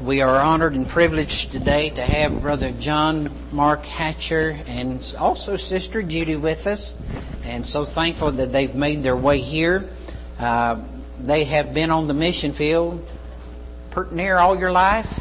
We are honored and privileged today to have Brother John Mark Hatcher and also Sister Judy with us, and so thankful that they've made their way here. They have been on the mission field pretty near all your life.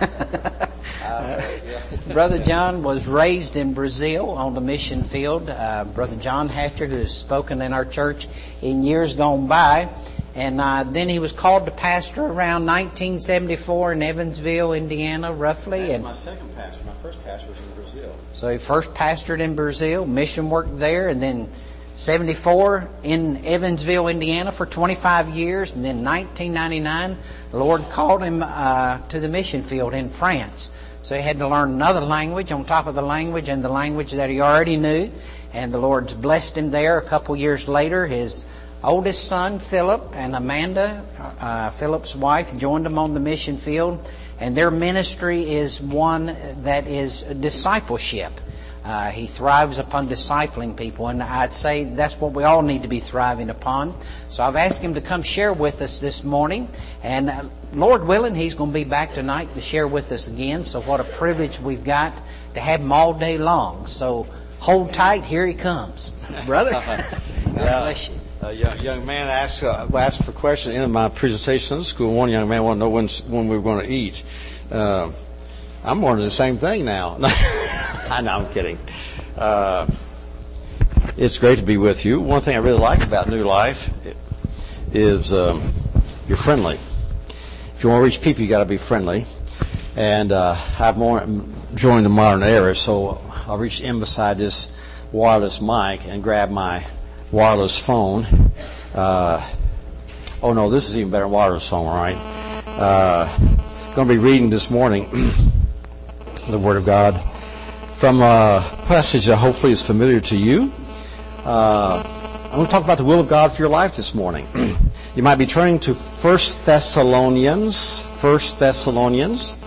Brother John was raised in Brazil on the mission field. Brother John Hatcher, who has spoken in our church in years gone by. And then he was called to pastor around 1974 in Evansville, Indiana, roughly. That's my second pastor. My first pastor was in Brazil. So he first pastored in Brazil, mission work there, and then 74 in Evansville, Indiana for 25 years. And then 1999, the Lord called him to the mission field in France. So he had to learn another language on top of the language and the language that he already knew. And the Lord's blessed him there. A couple years later, his oldest son, Philip, and Amanda, Philip's wife, joined him on the mission field. And their ministry is one that is discipleship. He thrives upon discipling people, and I'd say that's what we all need to be thriving upon. So I've asked him to come share with us this morning, and Lord willing, he's going to be back tonight to share with us again. So what a privilege we've got to have him all day long. So hold tight, here he comes. Brother, God bless you. Young man asked for a question in my presentation in school. One young man wanted to know when we were going to eat. I'm wondering the same thing now. No, I'm kidding. It's great to be with you. One thing I really like about New Life is you're friendly. If you want to reach people, you got to be friendly. And I've joined the modern era, so I'll reach in beside this wireless mic and grab my wireless phone. Oh no, this is even better. Wireless phone, right? Going to be reading this morning the Word of God from a passage that hopefully is familiar to you. I'm going to talk about the will of God for your life this morning. You might be turning to 1 Thessalonians. 1 Thessalonians.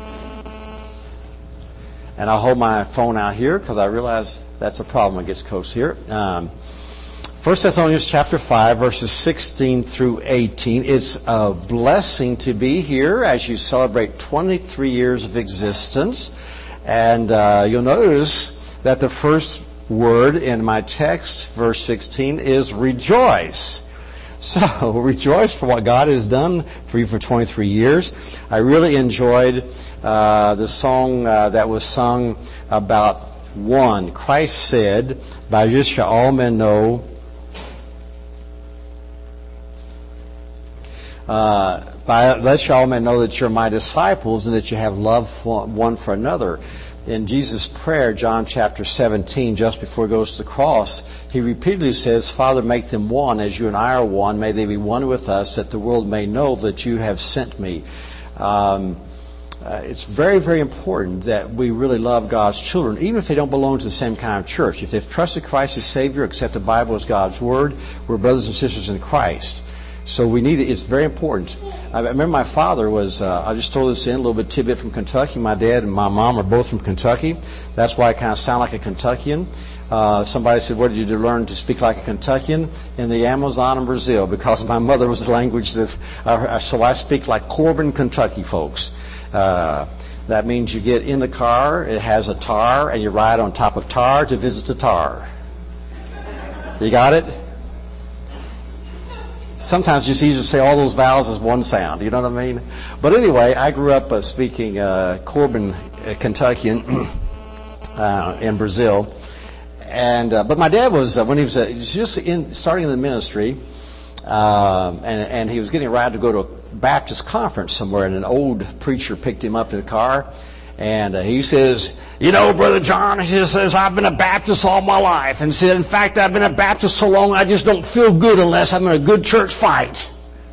And I'll hold my phone out here because I realize that's a problem when it gets close here. 1 Thessalonians chapter 5, verses 16 through 18. It's a blessing to be here as you celebrate 23 years of existence. And you'll notice that the first word in my text, verse 16, is rejoice. So, rejoice for what God has done for you for 23 years. I really enjoyed the song that was sung about one. Christ said, "By this shall all men know let you all men know that you're my disciples and that you have love one for another." In Jesus' prayer, John chapter 17, just before he goes to the cross, he repeatedly says, "Father, make them one as you and I are one. May they be one with us, that the world may know that you have sent me." It's very, very important that we really love God's children, even if they don't belong to the same kind of church. If they've trusted Christ as Savior, accept the Bible as God's Word, we're brothers and sisters in Christ. So we need it. It's very important. I remember my father was, I just throw this in, a little bit tidbit from Kentucky. My dad and my mom are both from Kentucky. That's why I kind of sound like a Kentuckian. Somebody said, "Where did you learn to speak like a Kentuckian?" In the Amazon in Brazil, because my mother was the language that, so I speak like Corbin, Kentucky folks. That means you get in the car, it has a tar, and you ride on top of tar to visit the tar. You got it? Sometimes it's easier to say all those vowels as one sound. You know what I mean? But anyway, I grew up speaking Corbin, Kentuckian in Brazil. And but my dad was, when he was just starting in the ministry, and he was getting a ride to go to a Baptist conference somewhere, and an old preacher picked him up in a car. And he says, "You know, Brother John," he says, "I've been a Baptist all my life." And said, "In fact, I've been a Baptist so long I just don't feel good unless I'm in a good church fight."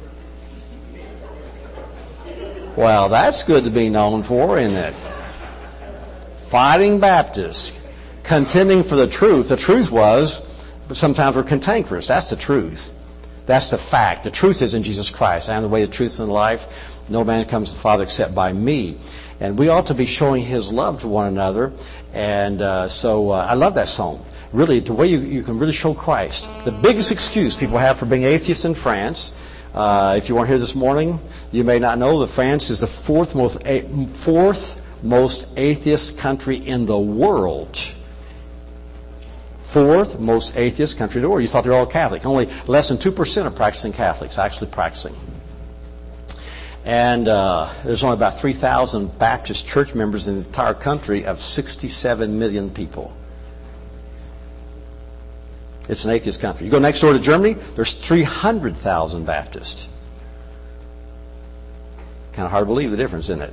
Well, that's good to be known for, isn't it? Fighting Baptists, contending for the truth. The truth was, but sometimes we're cantankerous. That's the truth. That's the fact. The truth is in Jesus Christ. I am the way, the truth, and the life. No man comes to the Father except by me. And we ought to be showing His love to one another. And so I love that song. Really, the way you can really show Christ. The biggest excuse people have for being atheists in France If you weren't here this morning, you may not know that France is the fourth most atheist country in the world. Fourth most atheist country in the world. You thought they were all Catholic. Only less than 2% are practicing Catholics, actually practicing. And there's only about 3,000 Baptist church members in the entire country of 67 million people. It's an atheist country. You go next door to Germany, there's 300,000 Baptists. Kind of hard to believe the difference, isn't it?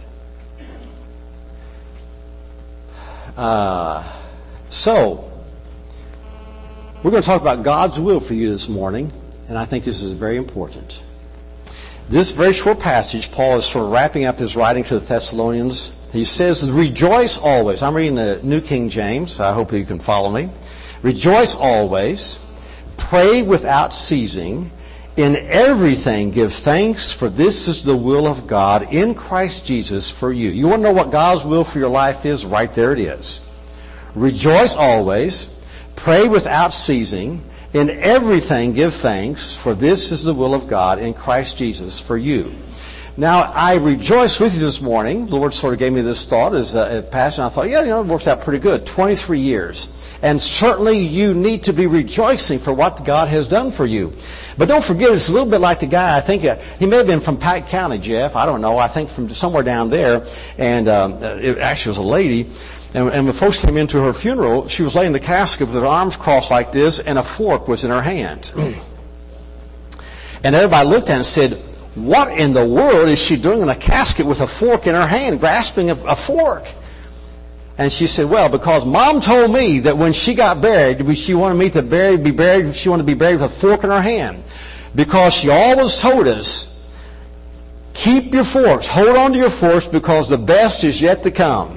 So, we're going to talk about God's will for you this morning, and I think this is very important. This very short passage, Paul is sort of wrapping up his writing to the Thessalonians. He says, rejoice always. I'm reading the New King James. I hope you can follow me. Rejoice always. Pray without ceasing. In everything give thanks, for this is the will of God in Christ Jesus for you. You want to know what God's will for your life is? Right there it is. Rejoice always. Pray without ceasing. In everything give thanks, for this is the will of God in Christ Jesus for you. Now, I rejoice with you this morning. The Lord sort of gave me this thought as a pastor. I thought, it works out pretty good. 23 years. And certainly you need to be rejoicing for what God has done for you. But don't forget, it's a little bit like the guy, I think he may have been from Pike County, Jeff. I don't know. I think from somewhere down there. And it actually was a lady. And when folks came into her funeral, she was laying in the casket with her arms crossed like this, and a fork was in her hand. And everybody looked at it and said, what in the world is she doing in a casket with a fork in her hand, grasping a fork? And she said, well, because Mom told me that when she got buried, she wanted me to be buried, she wanted to be buried with a fork in her hand. Because she always told us, keep your forks, hold on to your forks, because the best is yet to come.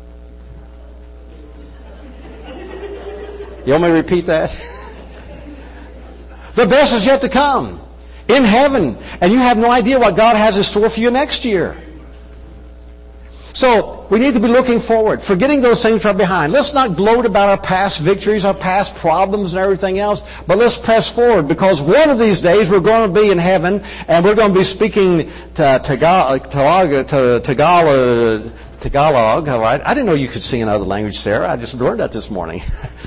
You want me to repeat that? The best is yet to come. In heaven. And you have no idea what God has in store for you next year. So, we need to be looking forward, forgetting those things that are behind. Let's not gloat about our past victories, our past problems and everything else, but let's press forward, because one of these days we're going to be in heaven, and we're going to be speaking Tagalog, all right? I didn't know you could sing another language, Sarah. I just learned that this morning.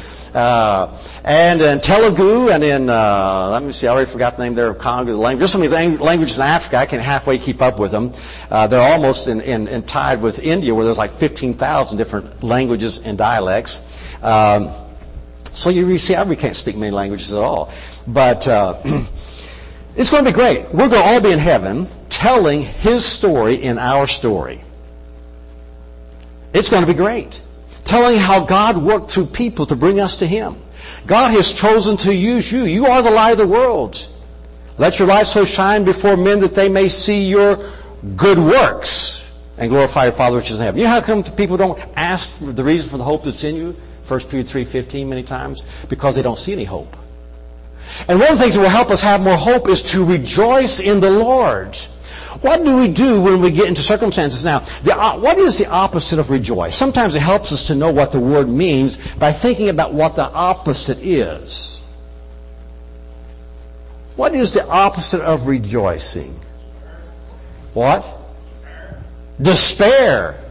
And in Telugu, and in, let me see, I already forgot the name there of Congo, the language. There's so many languages in Africa, I can halfway keep up with them. They're almost in tied with India, where there's like 15,000 different languages and dialects. So you see, I really can't speak many languages at all. But it's going to be great. We're going to all be in heaven telling His story in our story. It's going to be great. Telling how God worked through people to bring us to Him. God has chosen to use you. You are the light of the world. Let your light so shine before men that they may see your good works and glorify your Father which is in heaven. You know how come people don't ask for the reason for the hope that's in you? 1 Peter 3:15 many times. Because they don't see any hope. And one of the things that will help us have more hope is to rejoice in the Lord. What do we do when we get into circumstances now? What is the opposite of rejoice? Sometimes it helps us to know what the word means by thinking about what the opposite is. What is the opposite of rejoicing? What? Despair.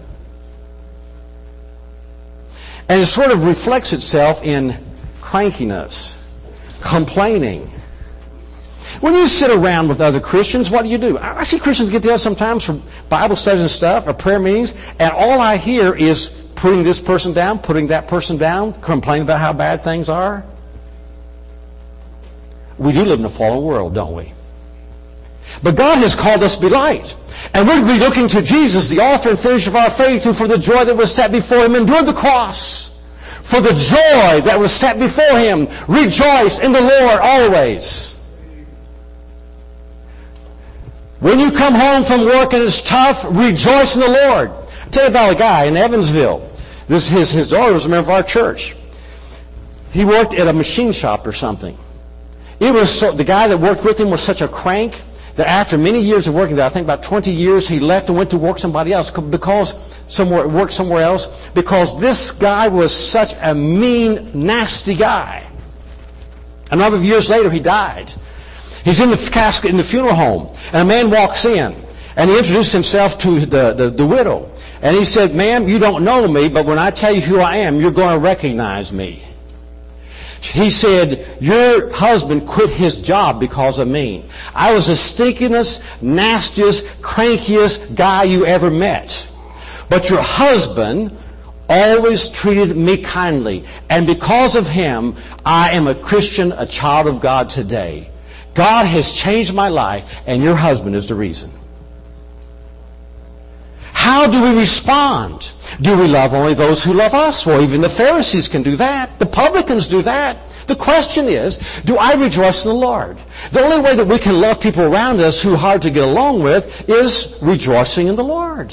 And it sort of reflects itself in crankiness, complaining. When you sit around with other Christians, what do? I see Christians get together sometimes for Bible studies and stuff, or prayer meetings, and all I hear is putting this person down, putting that person down, complaining about how bad things are. We do live in a fallen world, don't we? But God has called us to be light. And we're to be looking to Jesus, the author and finisher of our faith, who for the joy that was set before Him endured the cross. For the joy that was set before Him, rejoice in the Lord always. When you come home from work and it's tough, rejoice in the Lord. I'll tell you about a guy in Evansville. His daughter was a member of our church. He worked at a machine shop or something. The guy that worked with him was such a crank that after many years of working there, I think about 20 years, he left and went to work somewhere else because this guy was such a mean, nasty guy. A number of years later, he died. He's in the casket in the funeral home, and a man walks in, and he introduced himself to the widow. And he said, "Ma'am, you don't know me, but when I tell you who I am, you're going to recognize me." He said, "Your husband quit his job because of me. I was the stinkingest, nastiest, crankiest guy you ever met. But your husband always treated me kindly. And because of him, I am a Christian, a child of God today. God has changed my life, and your husband is the reason." How do we respond? Do we love only those who love us? Well, even the Pharisees can do that. The publicans do that. The question is, do I rejoice in the Lord? The only way that we can love people around us who are hard to get along with is rejoicing in the Lord.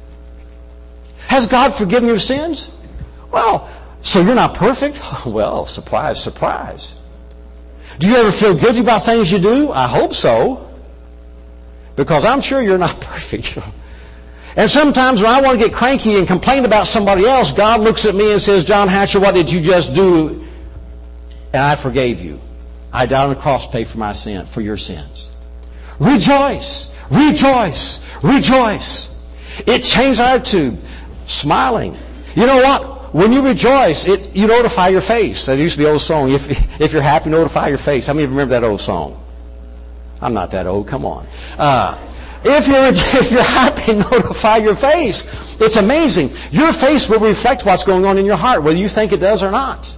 Has God forgiven your sins? Well, so you're not perfect? Well, surprise, surprise. Do you ever feel guilty about things you do? I hope so. Because I'm sure you're not perfect. And sometimes when I want to get cranky and complain about somebody else, God looks at me and says, "John Hatcher, what did you just do?" And I forgave you. I died on the cross to pay for my sin, for your sins. Rejoice, rejoice, rejoice. It changed our attitude. Smiling. You know what? When you rejoice, you notify your face. That used to be an old song. If you're happy, notify your face. How many of you remember that old song? I'm not that old. Come on. If you're happy, notify your face. It's amazing. Your face will reflect what's going on in your heart, whether you think it does or not.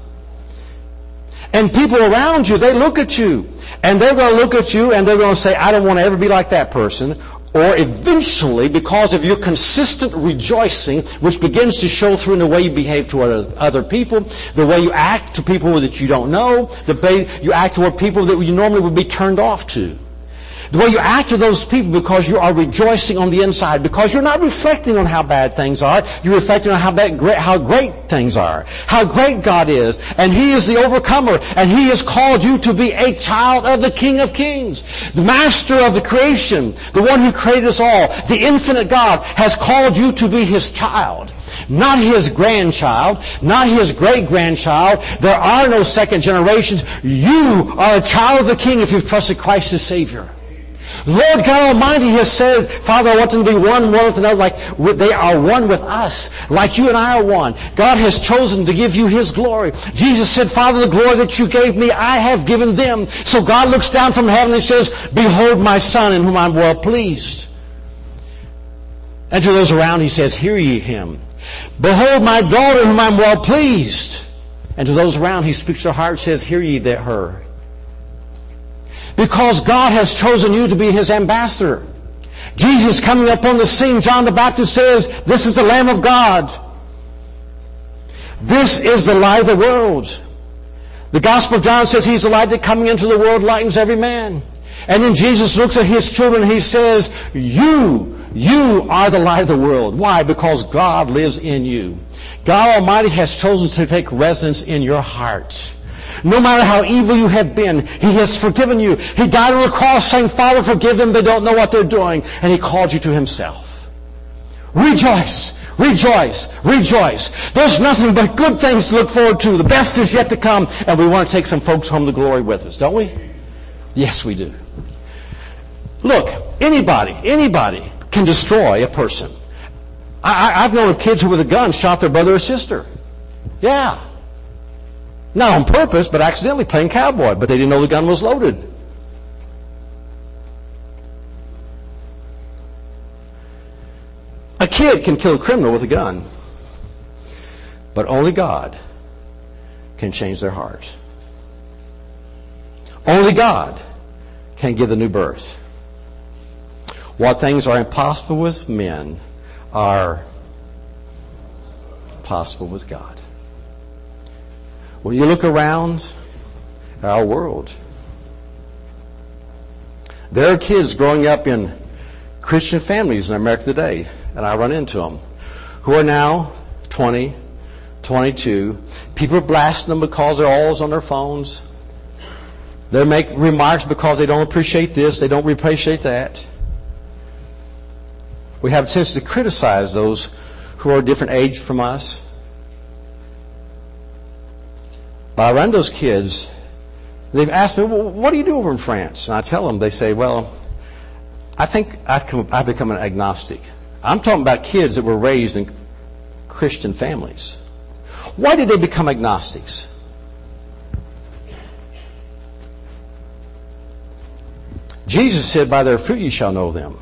And people around you, they look at you. And they're going to look at you and they're going to say, "I don't want to ever be like that person." Or eventually, because of your consistent rejoicing, which begins to show through in the way you behave toward other people, the way you act to people that you don't know, the way you act toward people that you normally would be turned off to. The way you act to those people because you are rejoicing on the inside. Because you're not reflecting on how bad things are. You're reflecting on how great things are. How great God is. And He is the overcomer. And He has called you to be a child of the King of Kings. The Master of the creation. The one who created us all. The infinite God has called you to be His child. Not His grandchild. Not His great-grandchild. There are no second generations. You are a child of the King if you've trusted Christ as Savior. Lord God Almighty has said, "Father, I want them to be one with another like they are one with us, like you and I are one." God has chosen to give you His glory. Jesus said, "Father, the glory that you gave me, I have given them." So God looks down from heaven and says, "Behold my Son in whom I'm well pleased." And to those around He says, "Hear ye Him. Behold my daughter in whom I'm well pleased." And to those around He speaks to their heart and says, "Hear ye her." Because God has chosen you to be His ambassador. Jesus coming up on the scene, John the Baptist says, "This is the Lamb of God. This is the light of the world." The Gospel of John says He's the light that coming into the world lightens every man. And then Jesus looks at His children and He says, You are the light of the world. Why? Because God lives in you. God Almighty has chosen to take residence in your heart. No matter how evil you have been, He has forgiven you. He died on the cross saying, "Father, forgive them. They don't know what they're doing." And He called you to Himself. Rejoice, rejoice, rejoice. There's nothing but good things to look forward to. The best is yet to come. And we want to take some folks home to glory with us, don't we? Yes, we do. Look, anybody can destroy a person. I've known of kids who with a gun shot their brother or sister. Yeah. Not on purpose, but accidentally playing cowboy. But they didn't know the gun was loaded. A kid can kill a criminal with a gun. But only God can change their heart. Only God can give a new birth. What things are impossible with men are possible with God. When you look around at our world, there are kids growing up in Christian families in America today, and I run into them, who are now 20, 22. People are blasting them because they're always on their phones. They make remarks because they don't appreciate this, they don't appreciate that. We have a tendency to criticize those who are a different age from us. But I run those kids, They've asked me, well, what do you do over in France? And I tell them, they say, well, I think I've become an agnostic. I'm talking about kids that were raised in Christian families. Why did they become agnostics? Jesus said, by their fruit you shall know them.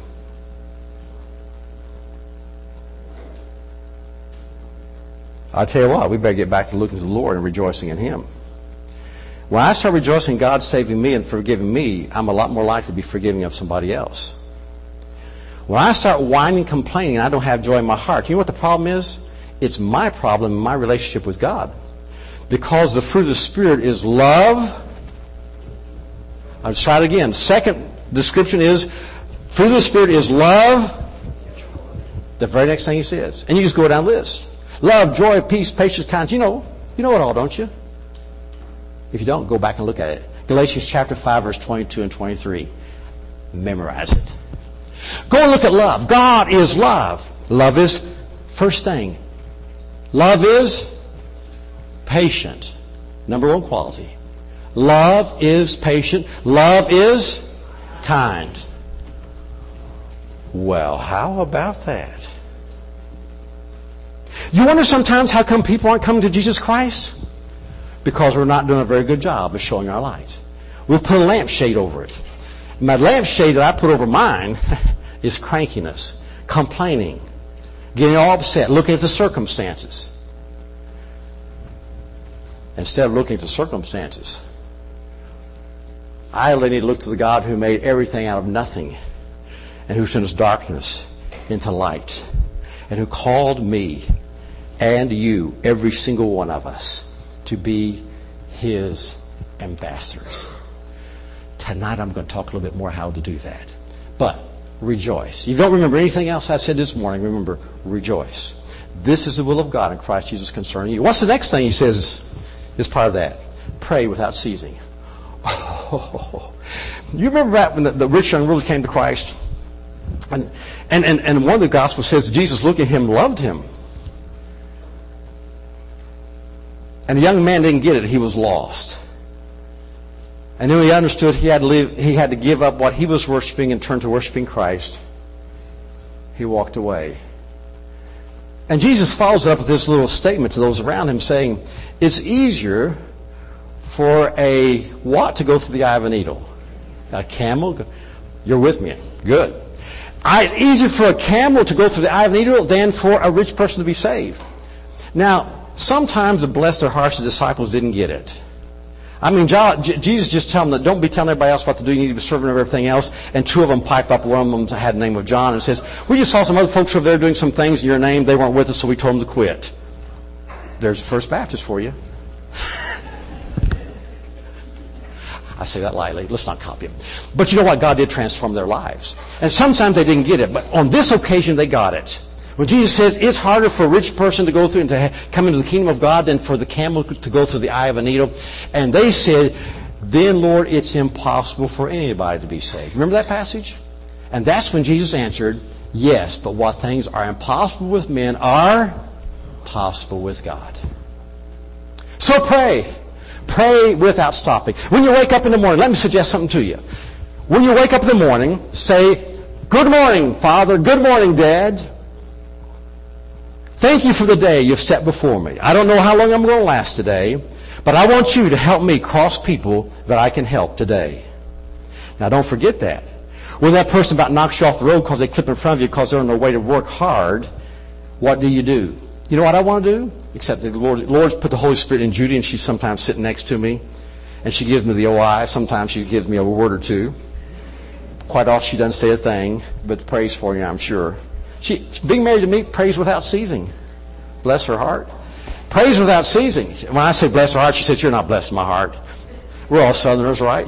I tell you what, we better get back to looking to the Lord and rejoicing in Him. When I start rejoicing in God saving me and forgiving me, I'm a lot more likely to be forgiving of somebody else. When I start whining and complaining, I don't have joy in my heart. You know what the problem is? It's my problem in my relationship with God. Because the fruit of the Spirit is love. I'll try it again. Second description is, fruit of the Spirit is love. The very next thing he says. And you just go down the list. Love, joy, peace, patience, kindness. You know it all, don't you? If you don't, go back and look at it. Galatians chapter 5, verse 22 and 23. Memorize it. Go and look at love. God is love. Love is, first thing, love is patient. Number one quality. Love is patient. Love is kind. Well, how about that? You wonder sometimes how come people aren't coming to Jesus Christ? Because we're not doing a very good job of showing our light. We'll put a lampshade over it. My lampshade that I put over mine is crankiness, complaining, getting all upset, looking at the circumstances. Instead of looking at the circumstances, I really need to look to the God who made everything out of nothing and who sent us darkness into light and who called me and you, every single one of us, to be His ambassadors. Tonight I'm going to talk a little bit more how to do that. But rejoice. If you don't remember anything else I said this morning, remember, rejoice. This is the will of God in Christ Jesus concerning you. What's the next thing he says is part of that? Pray without ceasing. You remember back when the rich young ruler came to Christ? And one of the Gospels says Jesus looked at him, loved him. And the young man didn't get it. He was lost. And then he understood he had to give up what he was worshiping and turn to worshiping Christ. He walked away. And Jesus follows up with this little statement to those around him saying, it's easier for a what to go through the eye of a needle? A camel? You're with me. Good. It's easier for a camel to go through the eye of a needle than for a rich person to be saved. Now, sometimes the bless their hearts, the disciples didn't get it. I mean, Jesus just tell them that don't be telling everybody else what to do. You need to be serving of everything else. And two of them pipe up. One of them had the name of John and says, we just saw some other folks over there doing some things in your name. They weren't with us, so we told them to quit. There's First Baptist for you. I say that lightly. Let's not copy them. But you know what? God did transform their lives. And sometimes they didn't get it. But on this occasion, they got it. When Jesus says it's harder for a rich person to go through and to come into the kingdom of God than for the camel to go through the eye of a needle. And they said, then, Lord, it's impossible for anybody to be saved. Remember that passage? And that's when Jesus answered, yes, but what things are impossible with men are possible with God. So pray. Pray without stopping. When you wake up in the morning, let me suggest something to you. When you wake up in the morning, say, good morning, Father. Good morning, Dad. Thank you for the day you've set before me. I don't know how long I'm going to last today, but I want you to help me cross people that I can help today. Now, don't forget that. When that person about knocks you off the road because they clip in front of you because they're on their way to work hard, what do? You know what I want to do? Except the Lord's put the Holy Spirit in Judy, and she's sometimes sitting next to me, and she gives me the OI. Sometimes she gives me a word or two. Quite often she doesn't say a thing, but prays for you, I'm sure. She, being married to me, prays without ceasing. Bless her heart. Prays without ceasing. When I say bless her heart, she said, you're not blessing my heart. We're all Southerners, right?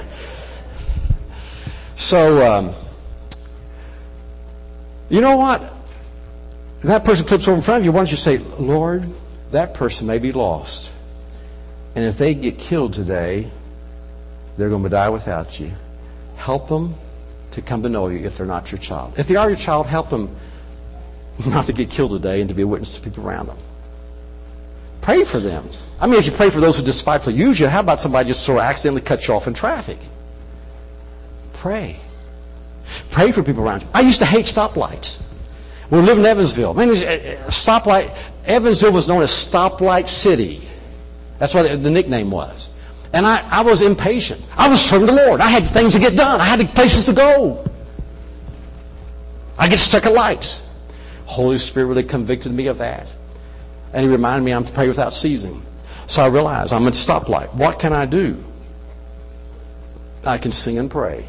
So, you know what? If that person clips over in front of you, why don't you say, Lord, that person may be lost. And if they get killed today, they're going to die without you. Help them to come to know you if they're not your child. If they are your child, help them not to get killed today and to be a witness to people around them. Pray for them. I mean, if you pray for those who despitefully use you, how about somebody just sort of accidentally cuts you off in traffic? Pray. Pray for people around you. I used to hate stoplights. We lived in Evansville. Man, stoplight. Evansville was known as Stoplight City. That's what the nickname was. And I was impatient. I was serving the Lord. I had things to get done. I had places to go. I get stuck at lights. Holy Spirit really convicted me of that. And He reminded me I'm to pray without ceasing. So I realized I'm at a stoplight. What can I do? I can sing and pray.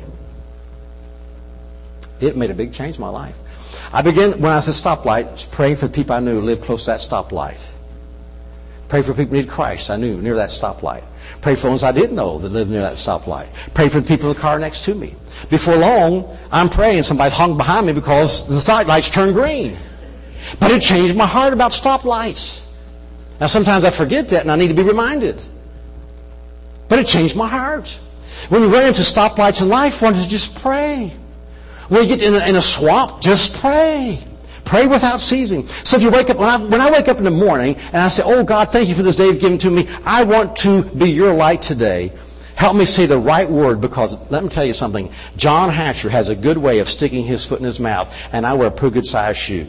It made a big change in my life. I began, when I was at a stoplight, praying for the people I knew who lived close to that stoplight. Pray for people who needed Christ I knew near that stoplight. Pray for ones I didn't know that lived near that stoplight. Pray for the people in the car next to me. Before long, I'm praying. Somebody's hung behind me because the side lights turned green. But it changed my heart about stoplights. Now, sometimes I forget that and I need to be reminded. But it changed my heart. When you run into stoplights in life, why don't you just pray? When you get in a swamp, just pray. Pray without ceasing. So if you wake up, when I wake up in the morning and I say, oh God, thank you for this day you've given to me. I want to be your light today. Help me say the right word, because let me tell you something. John Hatcher has a good way of sticking his foot in his mouth, and I wear a pretty good sized shoe.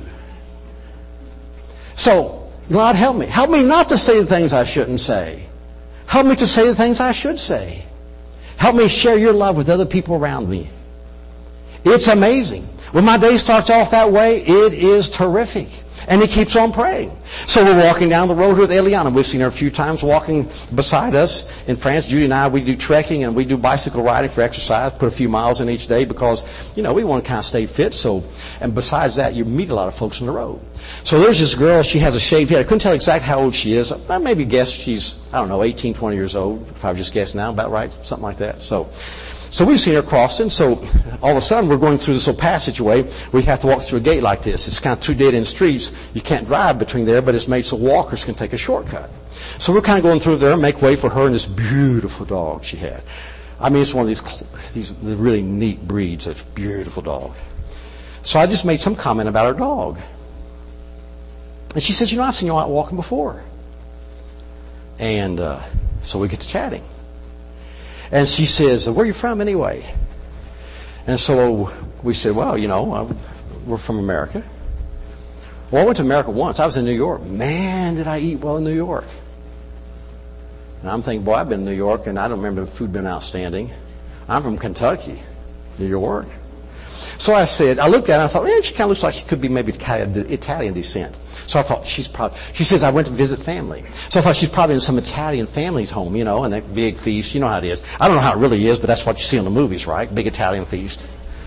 So, God, help me. Help me not to say the things I shouldn't say. Help me to say the things I should say. Help me share your love with other people around me. It's amazing. When my day starts off that way, it is terrific. And he keeps on praying. So we're walking down the road with Eliana. We've seen her a few times walking beside us in France. Judy and I, we do trekking and we do bicycle riding for exercise. Put a few miles in each day because, we want to kind of stay fit. So, and besides that, you meet a lot of folks on the road. So there's this girl. She has a shaved head. I couldn't tell exactly how old she is. I maybe guess she's, 18, 20 years old. If I was just guessing now, about right, something like that. So we've seen her crossing, so all of a sudden we're going through this little passage way. We have to walk through a gate like this. It's kind of two dead-end streets. You can't drive between there, but it's made so walkers can take a shortcut. So we're kind of going through there and make way for her and this beautiful dog she had. I mean, it's one of these really neat breeds. It's a beautiful dog. So I just made some comment about her dog. And she says, I've seen you out walking before. And so we get to chatting. And she says, where are you from anyway? And so we said, well, we're from America. Well, I went to America once. I was in New York. Man, did I eat well in New York. And I'm thinking, boy, I've been in New York, and I don't remember the food being outstanding. I'm from Kentucky, New York. So I looked at her, and I thought, she kind of looks like she could be maybe Italian descent. So I thought, she says, I went to visit family. So I thought she's probably in some Italian family's home, and that big feast. You know how it is. I don't know how it really is, but that's what you see in the movies, right? Big Italian feast.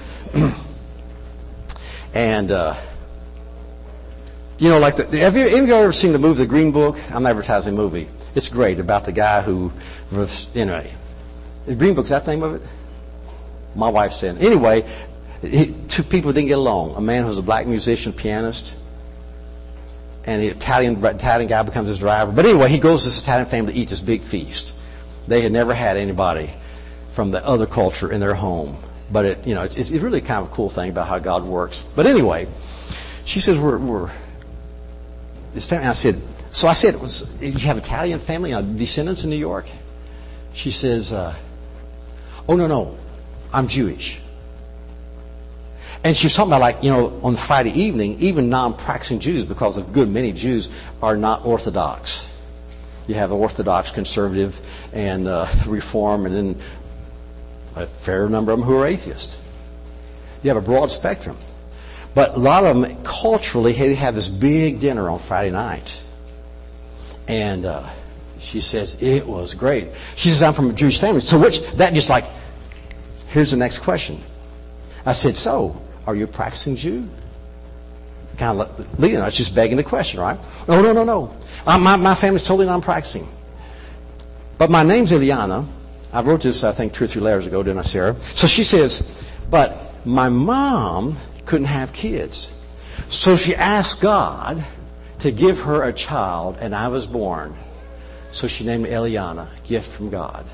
And, have you ever seen the movie, The Green Book? I'm advertising a movie. It's great, about the guy who, anyway. The Green Book, is that the name of it? My wife said. Anyway, two people didn't get along. A man who was a black musician, pianist, and the Italian guy becomes his driver. But anyway, he goes to this Italian family to eat this big feast. They had never had anybody from the other culture in their home. But it's really kind of a cool thing about how God works. But anyway, she says, we're this family. I said, you have Italian family, descendants in New York? She says, oh, no, I'm Jewish. And she was talking about, on Friday evening, even non-practicing Jews, because a good many Jews are not Orthodox. You have Orthodox, conservative, and Reform, and then a fair number of them who are atheists. You have a broad spectrum. But a lot of them, culturally, they have this big dinner on Friday night. And she says, it was great. She says, I'm from a Jewish family. So here's the next question. I said, so, are you a practicing Jew? Kind of leading. I was just begging the question, right? No. My family's totally non-practicing. But my name's Eliana. I wrote this, I think, 2 or 3 letters ago, didn't I, Sarah? So she says, but my mom couldn't have kids. So she asked God to give her a child, and I was born. So she named me Eliana, gift from God.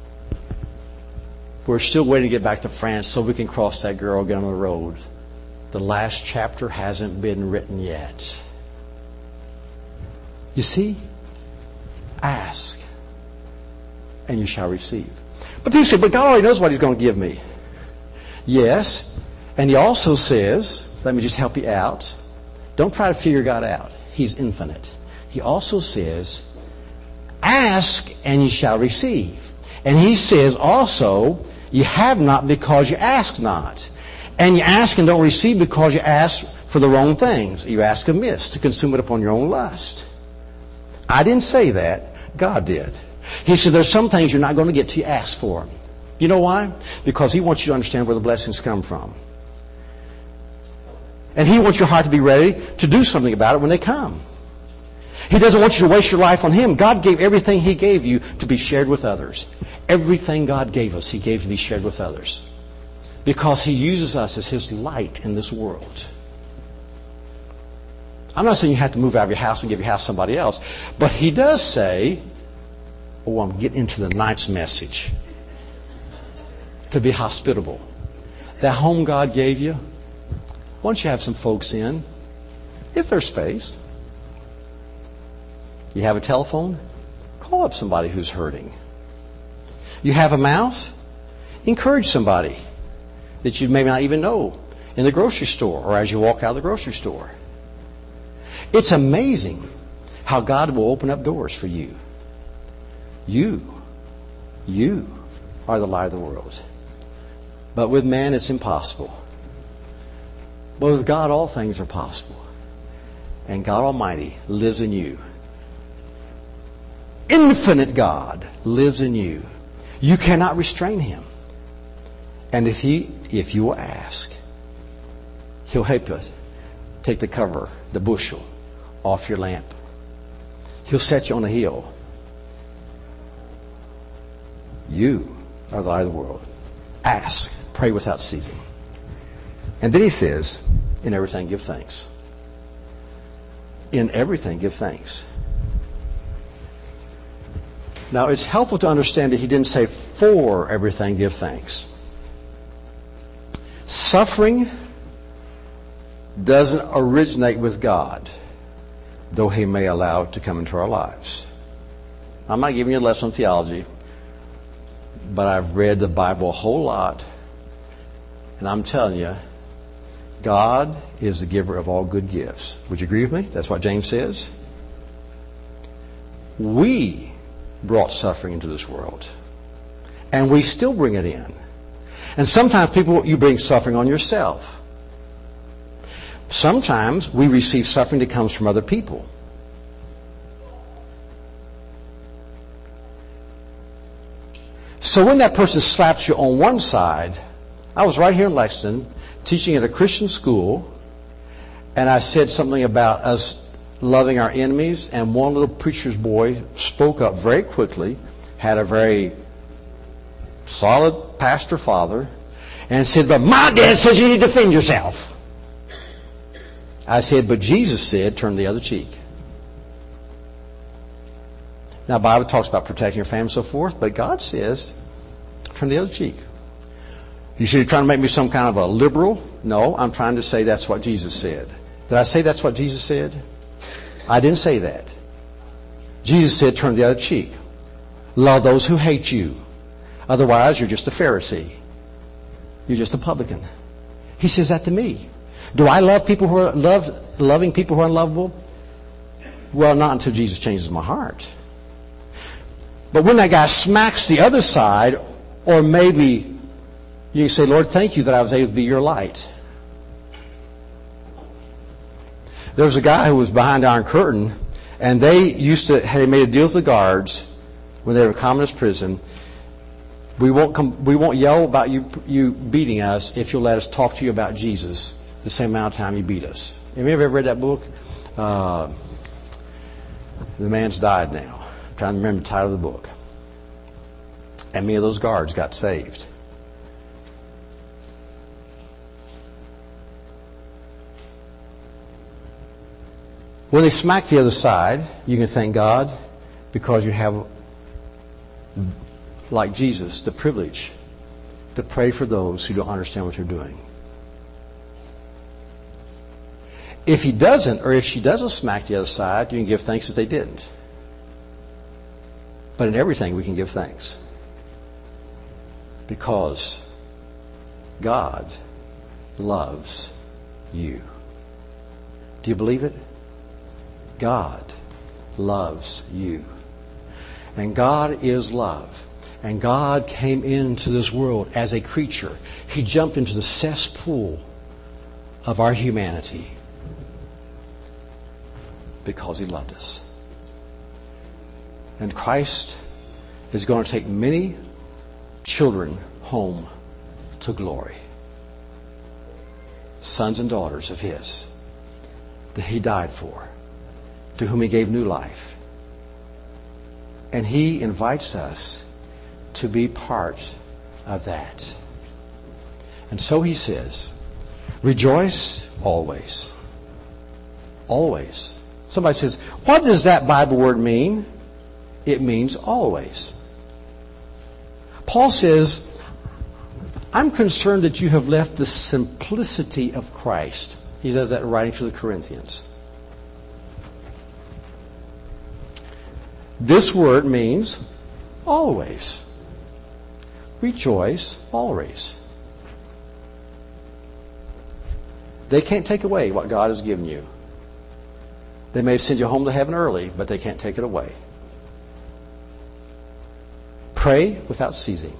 We're still waiting to get back to France so we can cross that girl, get on the road. the last chapter hasn't been written yet. You see? Ask, and you shall receive. But people say, but God already knows what He's going to give me. Yes, and He also says, let me just help you out. Don't try to figure God out. He's infinite. He also says, ask, and you shall receive. And He says also, you have not because you ask not. And you ask and don't receive because you ask for the wrong things. You ask amiss to consume it upon your own lust. I didn't say that. God did. He said there's some things you're not going to get till you ask for them. You know why? Because He wants you to understand where the blessings come from. And He wants your heart to be ready to do something about it when they come. He doesn't want you to waste your life on Him. God gave everything He gave you to be shared with others. Everything God gave us, He gave to be shared with others. Because He uses us as His light in this world. I'm not saying you have to move out of your house and give your house to somebody else. But He does say, oh, I'm getting into the night's message. To be hospitable. That home God gave you, why don't you have some folks in, if there's space. You have a telephone? Call up somebody who's hurting. You have a mouth? Encourage somebody that you may not even know in the grocery store or as you walk out of the grocery store. It's amazing how God will open up doors for you. You are the light of the world. But with man it's impossible. But with God all things are possible. And God Almighty lives in you. Infinite God lives in you. You cannot restrain Him. And if you will ask, He'll help you take the cover, the bushel, off your lamp. He'll set you on a hill. You are the light of the world. Ask, pray without ceasing. And then He says, in everything give thanks. In everything give thanks. Now, it's helpful to understand that He didn't say for everything give thanks. Suffering doesn't originate with God, though He may allow it to come into our lives. I'm not giving you a lesson on theology, but I've read the Bible a whole lot, and I'm telling you, God is the giver of all good gifts. Would you agree with me? That's what James says. We brought suffering into this world, and we still bring it in. And sometimes you bring suffering on yourself. Sometimes we receive suffering that comes from other people. So when that person slaps you on one side, I was right here in Lexington teaching at a Christian school, and I said something about us loving our enemies, and one little preacher's boy spoke up very quickly, had a very solid pastor father, and said, but my dad says you need to defend yourself. I said, but Jesus said, turn the other cheek. Now, the Bible talks about protecting your family and so forth, but God says, turn the other cheek. You say, you're trying to make me some kind of a liberal? No, I'm trying to say that's what Jesus said. Did I say that's what Jesus said? I didn't say that. Jesus said, turn the other cheek. Love those who hate you. Otherwise, you're just a Pharisee. You're just a publican. He says that to me. Do I love people who are loving people who are unlovable? Well, not until Jesus changes my heart. But when that guy smacks the other side, or maybe you can say, Lord, thank you that I was able to be your light. There was a guy who was behind Iron Curtain, and they made a deal with the guards when they were in communist prison. We won't yell about you beating us if you'll let us talk to you about Jesus the same amount of time you beat us. Have you ever read that book? The man's died now. I'm trying to remember the title of the book. And many of those guards got saved. When they smack the other side, you can thank God because you have, like Jesus, the privilege to pray for those who don't understand what you're doing. If he doesn't, or if she doesn't smack the other side, you can give thanks that they didn't. But in everything we can give thanks. Because God loves you. Do you believe it? God loves you. And God is love. And God came into this world as a creature. He jumped into the cesspool of our humanity because He loved us. And Christ is going to take many children home to glory. Sons and daughters of His that He died for, to whom He gave new life. And He invites us to be part of that. And so He says, rejoice always. Always. Somebody says, what does that Bible word mean? It means always. Paul says, I'm concerned that you have left the simplicity of Christ. He does that writing to the Corinthians. This word means always. Rejoice always. They can't take away what God has given you. They may send you home to heaven early, but they can't take it away. Pray without ceasing.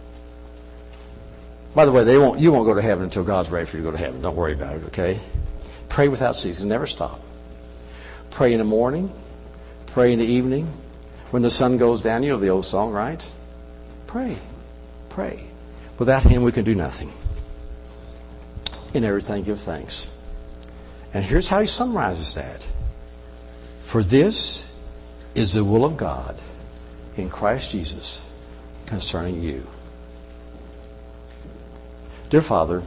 By the way, you won't go to heaven until God's ready for you to go to heaven. Don't worry about it, okay? Pray without ceasing. Never stop. Pray in the morning. Pray in the evening. When the sun goes down, you know the old song, right? Pray. Pray. Without Him, we can do nothing. In everything, give thanks. And here's how he summarizes that. For this is the will of God in Christ Jesus concerning you. Dear Father,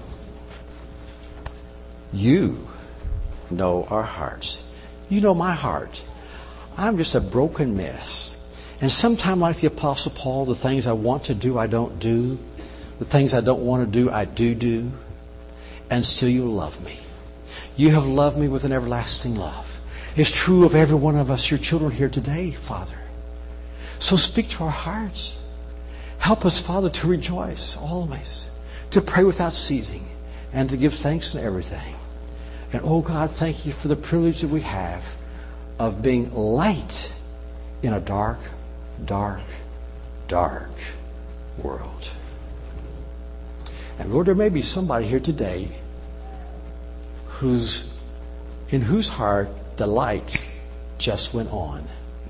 you know our hearts. You know my heart. I'm just a broken mess. And sometimes, like the Apostle Paul, the things I want to do, I don't do. The things I don't want to do, I do. And still you love me. You have loved me with an everlasting love. It's true of every one of us, your children here today, Father. So speak to our hearts. Help us, Father, to rejoice always, to pray without ceasing, and to give thanks in everything. And oh God, thank you for the privilege that we have of being light in a dark, dark, dark world. And Lord, there may be somebody here today in whose heart the light just went on.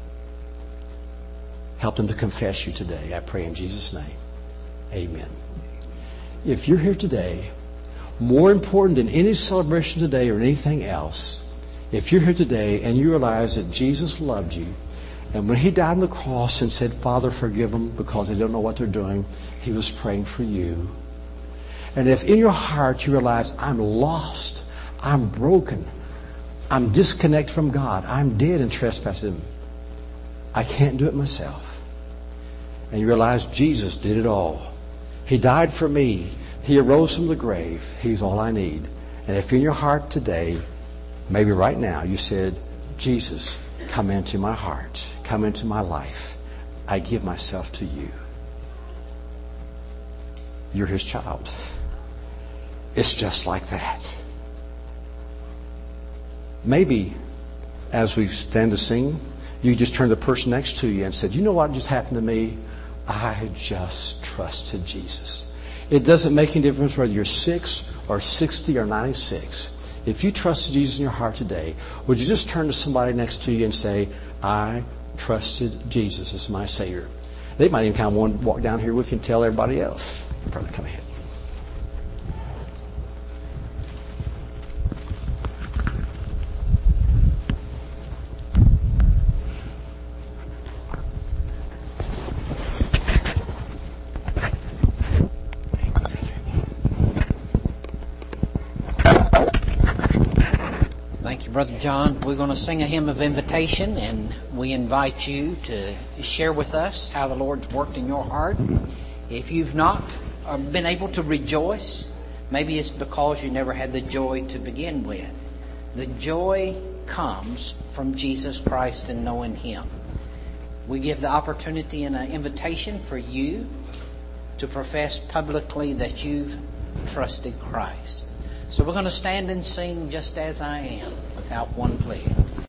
Help them to confess you today. I pray in Jesus' name. Amen. If you're here today, more important than any celebration today or anything else, if you're here today and you realize that Jesus loved you, and when He died on the cross and said, Father, forgive them because they don't know what they're doing, He was praying for you. And if in your heart you realize, I'm lost, I'm broken, I'm disconnected from God, I'm dead in trespasses, I can't do it myself. And you realize Jesus did it all. He died for me. He arose from the grave. He's all I need. And if in your heart today, maybe right now, you said, Jesus, come into my heart. Come into my life. I give myself to you. You're His child. It's just like that. Maybe as we stand to sing, you just turn to the person next to you and said, you know what just happened to me? I just trusted Jesus. It doesn't make any difference whether you're 6 or 60 or 96. If you trusted Jesus in your heart today, would you just turn to somebody next to you and say, I trusted Jesus as my Savior? They might even kind of want to walk down here with you and tell everybody else. Brother, come ahead. Brother John, we're going to sing a hymn of invitation, and we invite you to share with us how the Lord's worked in your heart. If you've not been able to rejoice, maybe it's because you never had the joy to begin with. The joy comes from Jesus Christ and knowing Him. We give the opportunity and an invitation for you to profess publicly that you've trusted Christ. So we're going to stand and sing Just As I Am without one plea.